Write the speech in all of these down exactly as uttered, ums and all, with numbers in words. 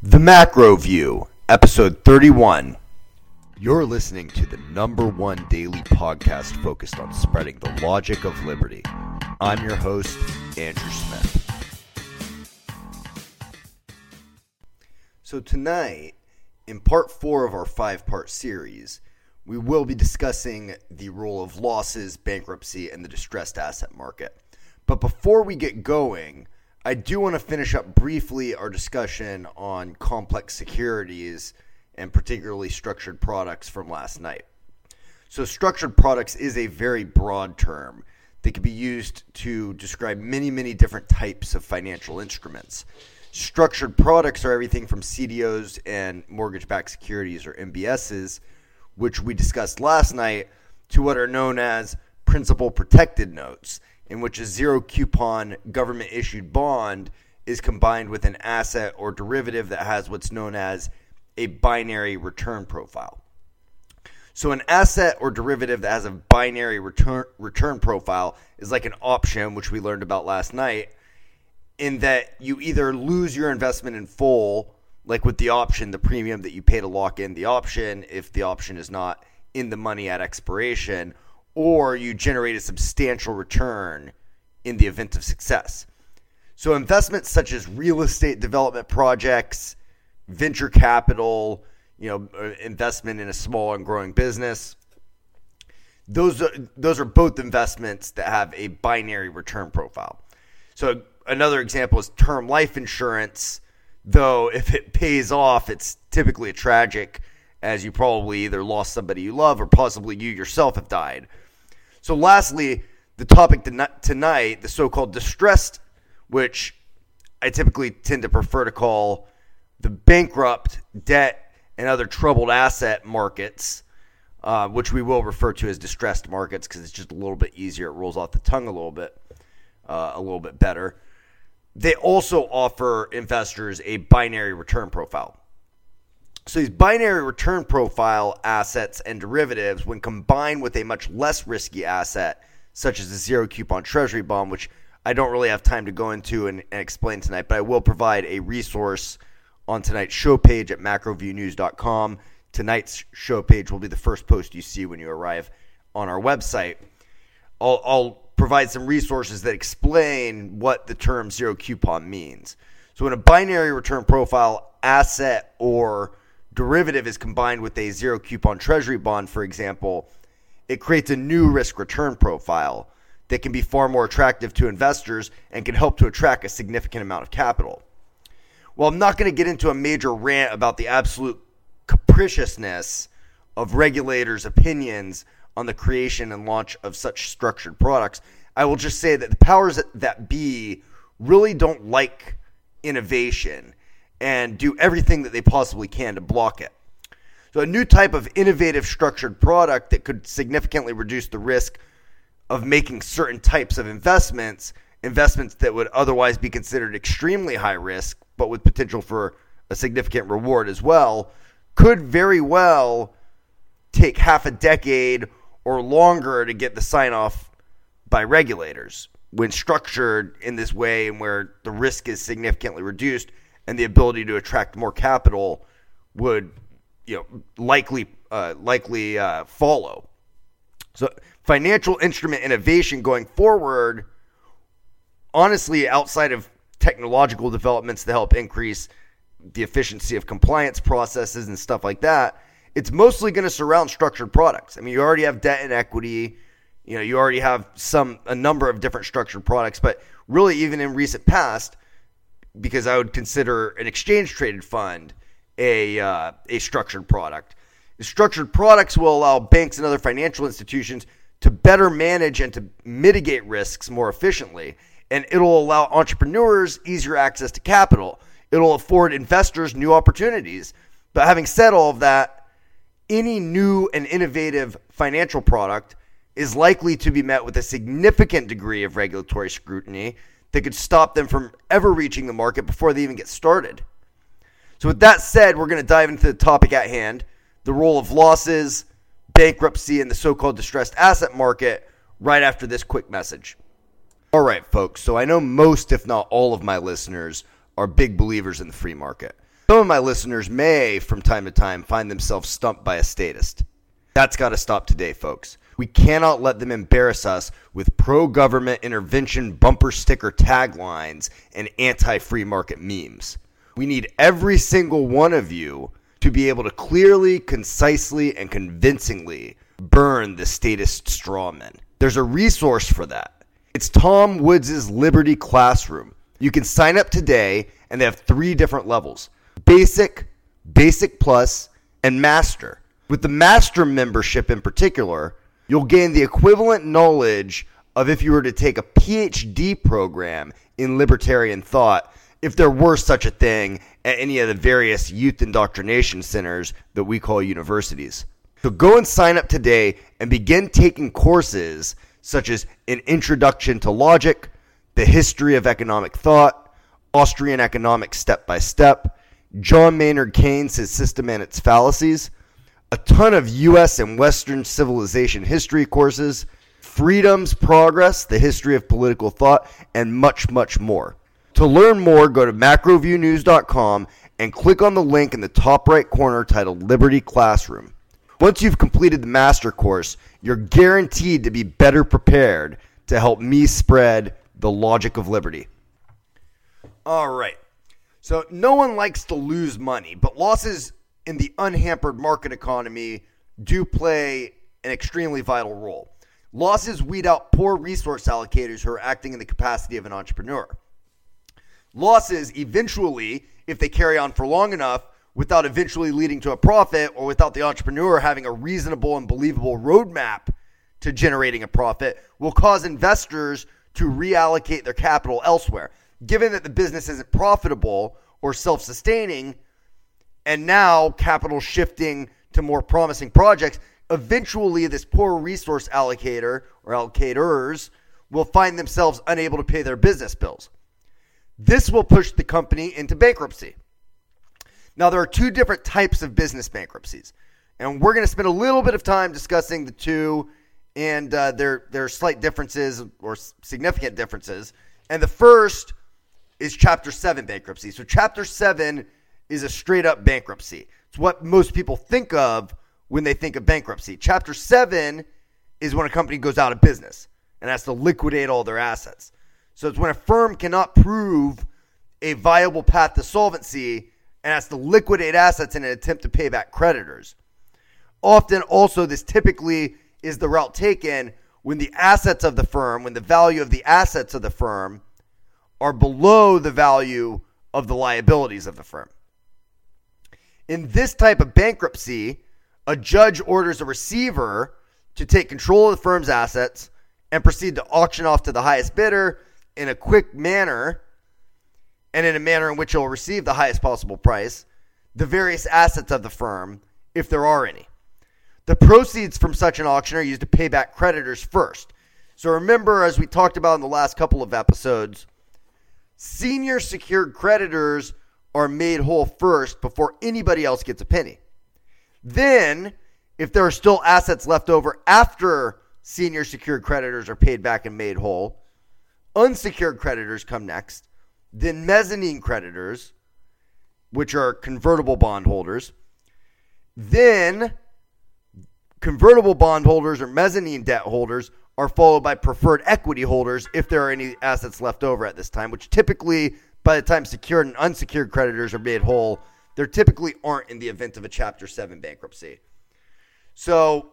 The Macro View, Episode thirty-one. You're listening to the number one daily podcast focused on spreading the logic of liberty. I'm your host, Andrew Smith. So tonight, in part four of our five-part series, we will be discussing the role of losses, bankruptcy, and the distressed asset market. But before we get going, I do want to finish up briefly our discussion on complex securities and particularly structured products from last night. So structured products is a very broad term that can be used to describe many, many different types of financial instruments. Structured products are everything from C D Os and mortgage-backed securities or M B Ss, which we discussed last night, to what are known as principal protected notes, in which a zero-coupon government-issued bond is combined with an asset or derivative that has what's known as a binary return profile. So an asset or derivative that has a binary return return profile is like an option, which we learned about last night, in that you either lose your investment in full, like with the option, the premium that you pay to lock in the option if the option is not in the money at expiration, or you generate a substantial return in the event of success. So investments such as real estate development projects, venture capital, you know, investment in a small and growing business, those are, those are both investments that have a binary return profile. So another example is term life insurance, though if it pays off, it's typically tragic, as you probably either lost somebody you love or possibly you yourself have died. So lastly, the topic tonight, the so-called distressed, which I typically tend to prefer to call the bankrupt, debt, and other troubled asset markets, uh, which we will refer to as distressed markets because it's just a little bit easier. It rolls off the tongue a little bit, uh, a little bit better. They also offer investors a binary return profile. So these binary return profile assets and derivatives, when combined with a much less risky asset, such as a zero coupon treasury bond, which I don't really have time to go into and, and explain tonight, but I will provide a resource on tonight's show page at macro view news dot com. Tonight's show page will be the first post you see when you arrive on our website. I'll, I'll provide some resources that explain what the term zero coupon means. So when a binary return profile asset or derivative is combined with a zero coupon treasury bond, for example, it creates a new risk return profile that can be far more attractive to investors and can help to attract a significant amount of capital. Well, I'm not going to get into a major rant about the absolute capriciousness of regulators' opinions on the creation and launch of such structured products. I will just say that the powers that be really don't like innovation and do everything that they possibly can to block it. So a new type of innovative structured product that could significantly reduce the risk of making certain types of investments, investments that would otherwise be considered extremely high risk, but with potential for a significant reward as well, could very well take half a decade or longer to get the sign-off by regulators when structured in this way and where the risk is significantly reduced and the ability to attract more capital would, you know, likely uh, likely uh, follow. So financial instrument innovation going forward, honestly, outside of technological developments to help increase the efficiency of compliance processes and stuff like that, it's mostly going to surround structured products. I mean, you already have debt and equity. You know, you already have some a number of different structured products, but really even in recent past, because I would consider an exchange-traded fund a uh, a structured product. Structured products will allow banks and other financial institutions to better manage and to mitigate risks more efficiently, and it'll allow entrepreneurs easier access to capital. It'll afford investors new opportunities. But having said all of that, any new and innovative financial product is likely to be met with a significant degree of regulatory scrutiny that could stop them from ever reaching the market before they even get started. So with that said, we're going to dive into the topic at hand, the role of losses, bankruptcy, and the so-called distressed asset market right after this quick message. All right, folks, so I know most, if not all of my listeners are big believers in the free market. Some of my listeners may, from time to time, find themselves stumped by a statist. That's got to stop today, folks. We cannot let them embarrass us with pro-government intervention bumper sticker taglines and anti-free market memes. We need every single one of you to be able to clearly, concisely, and convincingly burn the statist strawmen. There's a resource for that. It's Tom Woods' Liberty Classroom. You can sign up today, and they have three different levels: Basic, Basic Plus, and Master. With the Master membership in particular, you'll gain the equivalent knowledge of if you were to take a P H D program in libertarian thought, if there were such a thing at any of the various youth indoctrination centers that we call universities. So go and sign up today and begin taking courses such as An Introduction to Logic, The History of Economic Thought, Austrian Economics Step by Step, John Maynard Keynes, His System and Its Fallacies, a ton of U S and Western civilization history courses, Freedom's Progress, The History of Political Thought, and much, much more. To learn more, go to macro view news dot com and click on the link in the top right corner titled Liberty Classroom. Once you've completed the master course, you're guaranteed to be better prepared to help me spread the logic of liberty. All right. So no one likes to lose money, but losses in the unhampered market economy do play an extremely vital role. Losses weed out poor resource allocators who are acting in the capacity of an entrepreneur. Losses eventually, if they carry on for long enough, without eventually leading to a profit or without the entrepreneur having a reasonable and believable roadmap to generating a profit, will cause investors to reallocate their capital elsewhere. Given that the business isn't profitable or self-sustaining, and now capital shifting to more promising projects, eventually this poor resource allocator or allocators will find themselves unable to pay their business bills. This will push the company into bankruptcy. Now, there are two different types of business bankruptcies, and we're going to spend a little bit of time discussing the two and uh, their, their slight differences or significant differences. And the first is Chapter seven bankruptcy. So Chapter seven is a straight-up bankruptcy. It's what most people think of when they think of bankruptcy. Chapter seven is when a company goes out of business and has to liquidate all their assets. So it's when a firm cannot prove a viable path to solvency and has to liquidate assets in an attempt to pay back creditors. Often also this typically is the route taken when the assets of the firm, when the value of the assets of the firm are below the value of the liabilities of the firm. In this type of bankruptcy, a judge orders a receiver to take control of the firm's assets and proceed to auction off to the highest bidder in a quick manner and in a manner in which it will receive the highest possible price, the various assets of the firm, if there are any. The proceeds from such an auction are used to pay back creditors first. So remember, as we talked about in the last couple of episodes, senior secured creditors are made whole first before anybody else gets a penny. Then, if there are still assets left over after senior secured creditors are paid back and made whole, unsecured creditors come next, then mezzanine creditors, which are convertible bondholders, then convertible bondholders or mezzanine debt holders are followed by preferred equity holders if there are any assets left over at this time, which typically, by the time secured and unsecured creditors are made whole, there typically aren't in the event of a Chapter seven bankruptcy. So,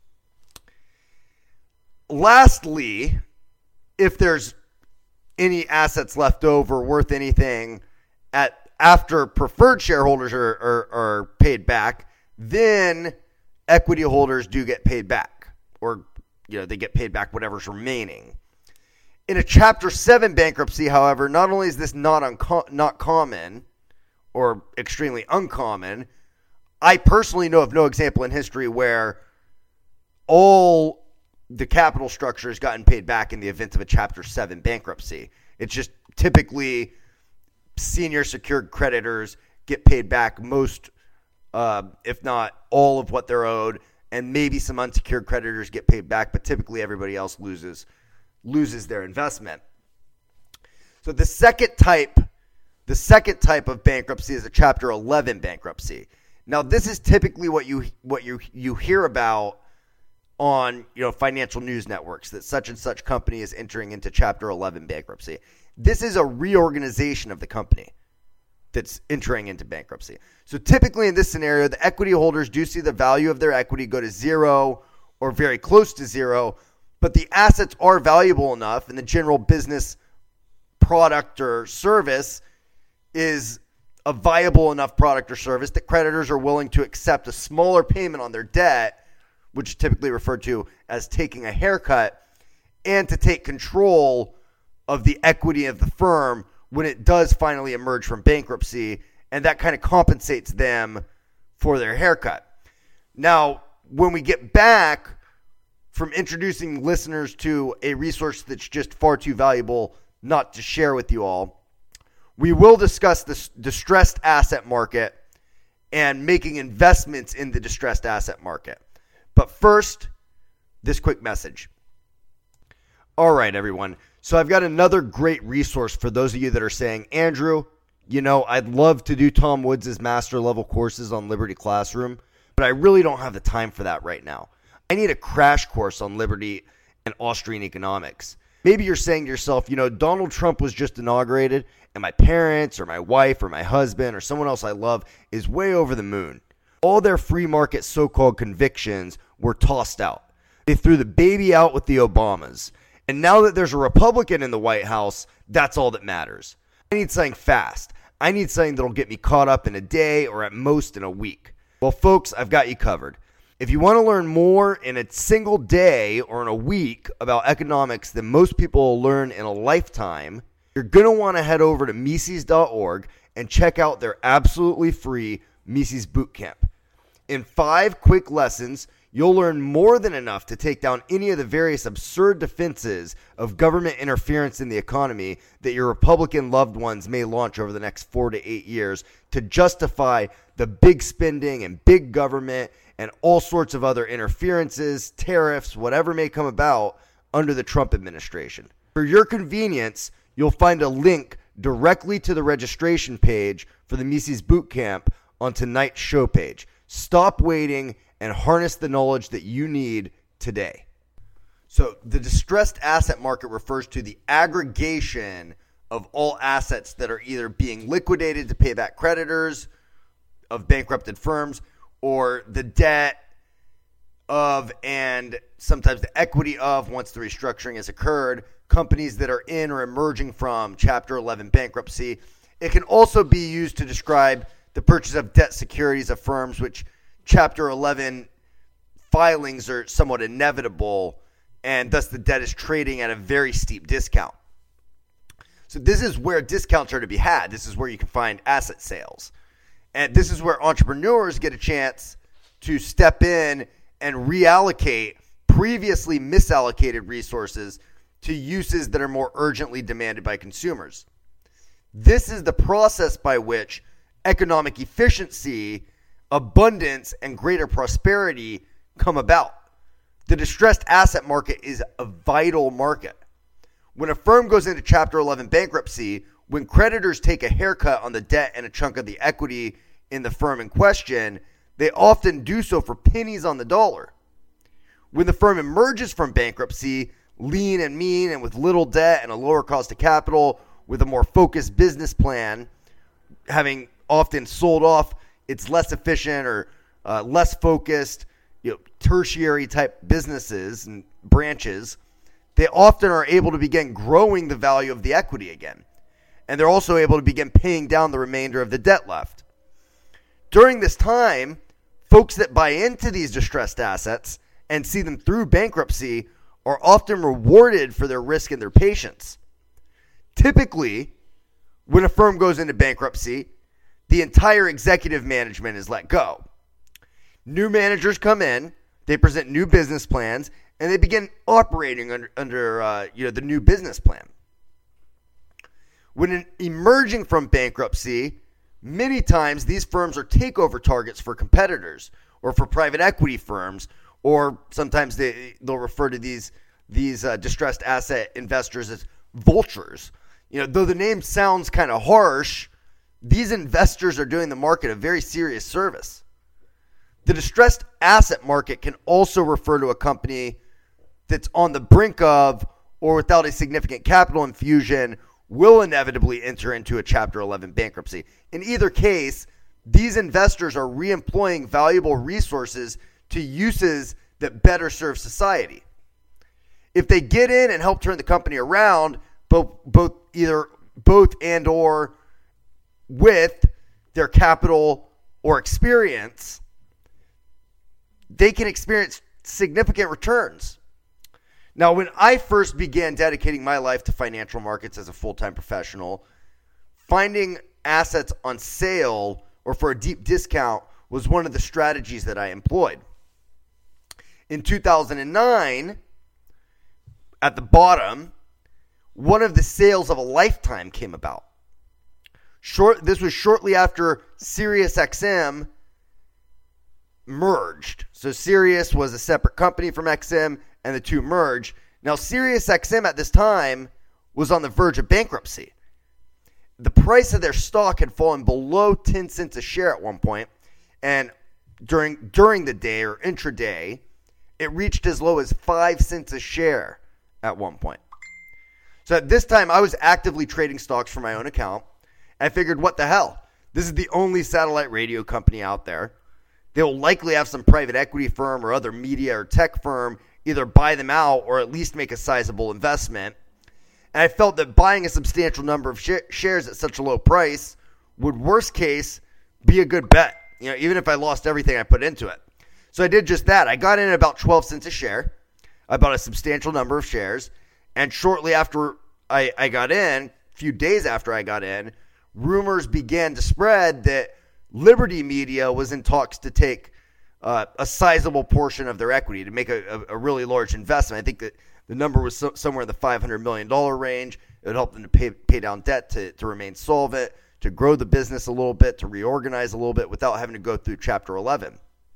lastly, if there's any assets left over worth anything at after preferred shareholders are, are, are paid back, then equity holders do get paid back, or you know they get paid back whatever's remaining. In a Chapter seven bankruptcy, however, not only is this not unco- not common or extremely uncommon, I personally know of no example in history where all the capital structure has gotten paid back in the event of a Chapter seven bankruptcy. It's just typically senior secured creditors get paid back most, uh, if not all of what they're owed, and maybe some unsecured creditors get paid back, but typically everybody else loses loses their investment. So the second type The second type of bankruptcy is a Chapter eleven bankruptcy. Now, this is typically what you what you you hear about on, you know, financial news networks, that such and such company is entering into Chapter eleven bankruptcy. This is a reorganization of the company that's entering into bankruptcy. So typically in this scenario, the equity holders do see the value of their equity go to zero or very close to zero, but the assets are valuable enough and the general business product or service is a viable enough product or service that creditors are willing to accept a smaller payment on their debt, which is typically referred to as taking a haircut, and to take control of the equity of the firm when it does finally emerge from bankruptcy, and that kind of compensates them for their haircut. Now, when we get back from introducing listeners to a resource that's just far too valuable not to share with you all, we will discuss the distressed asset market and making investments in the distressed asset market. But first, this quick message. All right, everyone. So I've got another great resource for those of you that are saying, Andrew, you know, I'd love to do Tom Woods' master level courses on Liberty Classroom, but I really don't have the time for that right now. I need a crash course on Liberty and Austrian economics. Maybe you're saying to yourself, you know, Donald Trump was just inaugurated, and my parents or my wife or my husband or someone else I love is way over the moon. All their free market so-called convictions were tossed out. They threw the baby out with the Obamas. And now that there's a Republican in the White House, that's all that matters. I need something fast. I need something that'll get me caught up in a day or at most in a week. Well, folks, I've got you covered. If you want to learn more in a single day or in a week about economics than most people will learn in a lifetime, you're going to want to head over to Mises dot org and check out their absolutely free Mises Bootcamp. In five quick lessons, you'll learn more than enough to take down any of the various absurd defenses of government interference in the economy that your Republican loved ones may launch over the next four to eight years to justify the big spending and big government and all sorts of other interferences, tariffs, whatever may come about under the Trump administration. For your convenience, you'll find a link directly to the registration page for the Mises Bootcamp on tonight's show page. Stop waiting and harness the knowledge that you need today. So the distressed asset market refers to the aggregation of all assets that are either being liquidated to pay back creditors of bankrupted firms, or the debt of and sometimes the equity of, once the restructuring has occurred, companies that are in or emerging from Chapter eleven bankruptcy. It can also be used to describe the purchase of debt securities of firms which Chapter eleven filings are somewhat inevitable, and thus the debt is trading at a very steep discount. So this is where discounts are to be had. This is where you can find asset sales. And this is where entrepreneurs get a chance to step in and reallocate previously misallocated resources to uses that are more urgently demanded by consumers. This is the process by which economic efficiency, abundance, and greater prosperity come about. The distressed asset market is a vital market. When a firm goes into Chapter eleven bankruptcy, when creditors take a haircut on the debt and a chunk of the equity in the firm in question, they often do so for pennies on the dollar. When the firm emerges from bankruptcy, lean and mean and with little debt and a lower cost of capital, with a more focused business plan, having often sold off its less efficient or uh, less focused, you know, tertiary type businesses and branches, they often are able to begin growing the value of the equity again. And they're also able to begin paying down the remainder of the debt left. During this time, folks that buy into these distressed assets and see them through bankruptcy are often rewarded for their risk and their patience. Typically, when a firm goes into bankruptcy, the entire executive management is let go. New managers come in, they present new business plans, and they begin operating under, under uh, you know, the new business plan. When emerging from bankruptcy, many times these firms are takeover targets for competitors or for private equity firms, or sometimes they, they'll refer to these, these uh, distressed asset investors as vultures. You know, though the name sounds kind of harsh, these investors are doing the market a very serious service. The distressed asset market can also refer to a company that's on the brink of or without a significant capital infusion will inevitably enter into a Chapter eleven bankruptcy. In either case, these investors are reemploying valuable resources to uses that better serve society. If they get in and help turn the company around, both, both either both and or with their capital or experience, they can experience significant returns. Now, when I first began dedicating my life to financial markets as a full-time professional, finding assets on sale or for a deep discount was one of the strategies that I employed. In two thousand nine, at the bottom, one of the sales of a lifetime came about. Short, this was shortly after SiriusXM merged. So Sirius was a separate company from X M, and the two merged. Now, SiriusXM at this time was on the verge of bankruptcy. The price of their stock had fallen below ten cents a share at one point, and during during the day or intraday, it reached as low as five cents a share at one point. So at this time, I was actively trading stocks for my own account. I figured, what the hell? This is the only satellite radio company out there. They will likely have some private equity firm or other media or tech firm either buy them out or at least make a sizable investment. And I felt that buying a substantial number of sh- shares at such a low price would, worst case, be a good bet, you know, even if I lost everything I put into it. So I did just that. I got in at about twelve cents a share. I bought a substantial number of shares. And shortly after I, I got in, a few days after I got in, rumors began to spread that Liberty Media was in talks to take uh, a sizable portion of their equity, to make a, a, a really large investment. I think that the number was so, somewhere in the five hundred million dollars range. It would help them to pay, pay down debt, to, to remain solvent, to grow the business a little bit, to reorganize a little bit without having to go through Chapter eleven.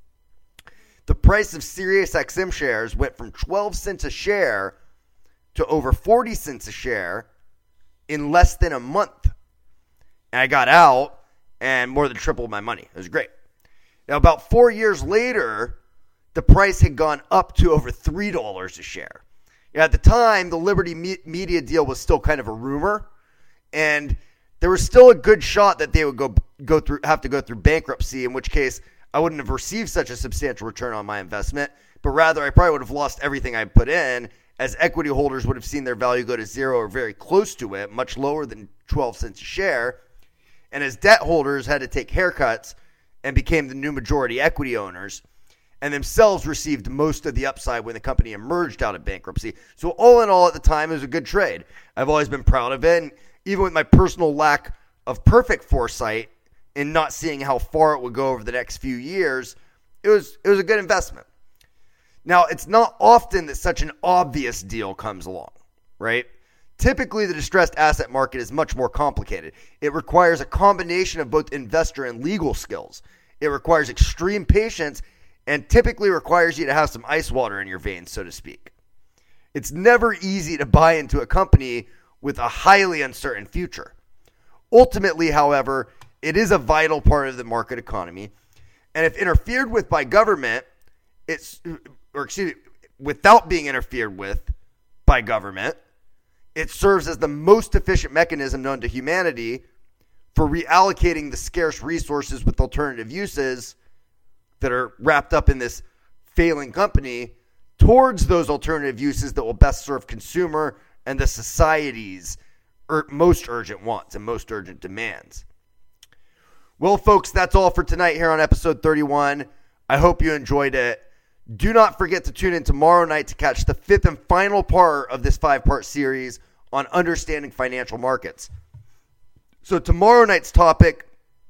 The price of SiriusXM shares went from twelve cents a share to over forty cents a share in less than a month. And I got out and more than tripled my money. It was great. Now, about four years later, the price had gone up to over three dollars a share. At the time, the Liberty Me- Media deal was still kind of a rumor, and there was still a good shot that they would go go through have to go through bankruptcy, in which case I wouldn't have received such a substantial return on my investment, but rather I probably would have lost everything I put in, as equity holders would have seen their value go to zero or very close to it, much lower than twelve cents a share, and as debt holders had to take haircuts and became the new majority equity owners, and themselves received most of the upside when the company emerged out of bankruptcy. So all in all, at the time, it was a good trade. I've always been proud of it, and even with my personal lack of perfect foresight in not seeing how far it would go over the next few years, it was it was a good investment. Now, it's not often that such an obvious deal comes along, right? Typically, the distressed asset market is much more complicated. It requires a combination of both investor and legal skills. It requires extreme patience and typically requires you to have some ice water in your veins, so to speak. It's never easy to buy into a company with a highly uncertain future. Ultimately, however, it is a vital part of the market economy, and if interfered with by government, it's or excuse me, without being interfered with by government, it serves as the most efficient mechanism known to humanity for reallocating the scarce resources with alternative uses that are wrapped up in this failing company towards those alternative uses that will best serve consumer and the society's ur- most urgent wants and most urgent demands. Well, folks, that's all for tonight here on episode thirty-one. I hope you enjoyed it. Do not forget to tune in tomorrow night to catch the fifth and final part of this five-part series on understanding financial markets. So tomorrow night's topic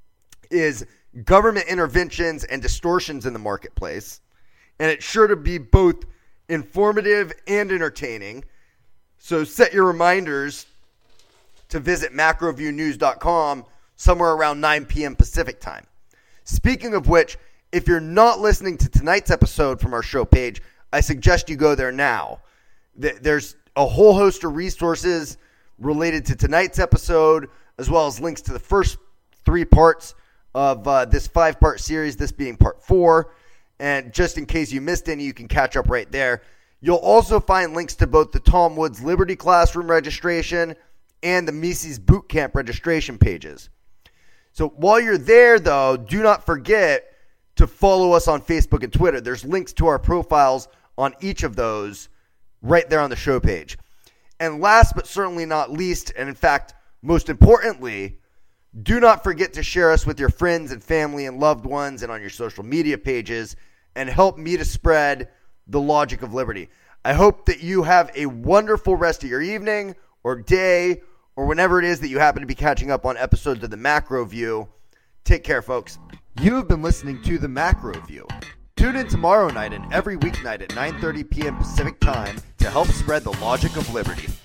is government interventions and distortions in the marketplace, and it's sure to be both informative and entertaining. So set your reminders to visit macro view news dot com somewhere around nine p.m. Pacific time. Speaking of which, if you're not listening to tonight's episode from our show page, I suggest you go there now. There's a whole host of resources related to tonight's episode, as well as links to the first three parts of uh, this five-part series, this being part four. And just in case you missed any, you can catch up right there. You'll also find links to both the Tom Woods Liberty Classroom registration and the Mises Bootcamp registration pages. So while you're there, though, do not forget to follow us on Facebook and Twitter. There's links to our profiles on each of those right there on the show page. And last but certainly not least, and in fact, most importantly, do not forget to share us with your friends and family and loved ones and on your social media pages and help me to spread the logic of liberty. I hope that you have a wonderful rest of your evening or day or whenever it is that you happen to be catching up on episodes of the Macro View. Take care, folks. You have been listening to the Macro View. Tune in tomorrow night and every weeknight at nine thirty p.m. Pacific Time to help spread the logic of liberty.